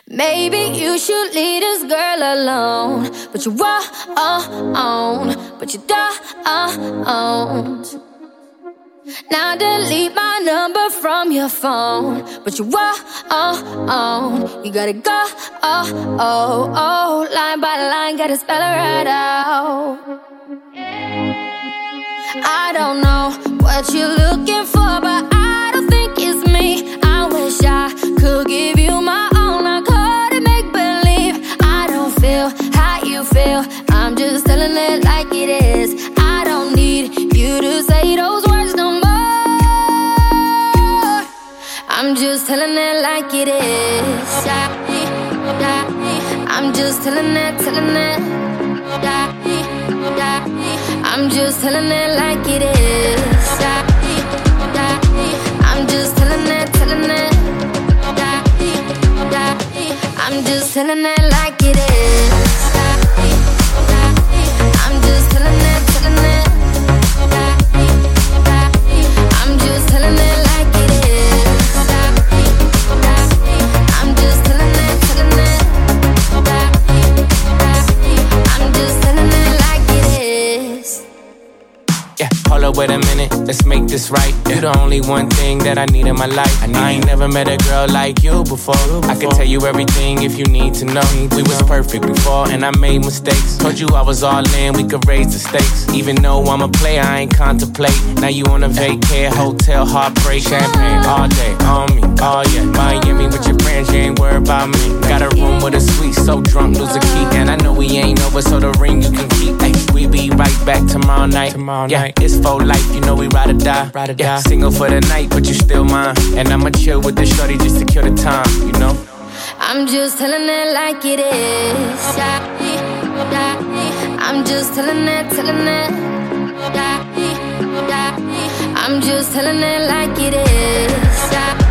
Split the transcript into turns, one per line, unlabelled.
Maybe you should leave this girl alone, but you won't, but you don't. Now delete my number from your phone, but you won't, you gotta go, line by line, gotta spell it right out. I don't know what you're looking for, but I don't think it's me. I wish I could give you my all, I couldn't make believe. I don't feel how you feel, I'm just telling it like it is. I don't need you to say those words no more, I'm just telling it like it is. I'm just telling it, I'm just telling it like it is. I'm just telling it, I'm just telling it like it is. I'm just telling it, I'm just telling it like it is. I'm just telling it, I'm just telling it like it is.
Yeah, hold up, wait a minute, let's make this right. You the only one thing that I need in my life. I ain't never met a girl like you before. I can tell you everything if you need to know. We was perfect before and I made mistakes. Told you I was all in, we could raise the stakes. Even though I'm a player, I ain't contemplate. Now you on a vacay, hotel, heartbreak. Champagne all day, on me, oh yeah. Miami with your friends, you ain't worried about me. Got a room with a suite, so drunk, lose a key. And I know we ain't over, so the ring you can keep. Ay, we be right back tomorrow night. Yeah, it's for life, you know we ride or die. Yeah, single for the night, but you still mine. And I'ma chill with the shorty just to kill the time, you know.
I'm just telling it like it is. I'm just telling it, I'm just telling it like it is.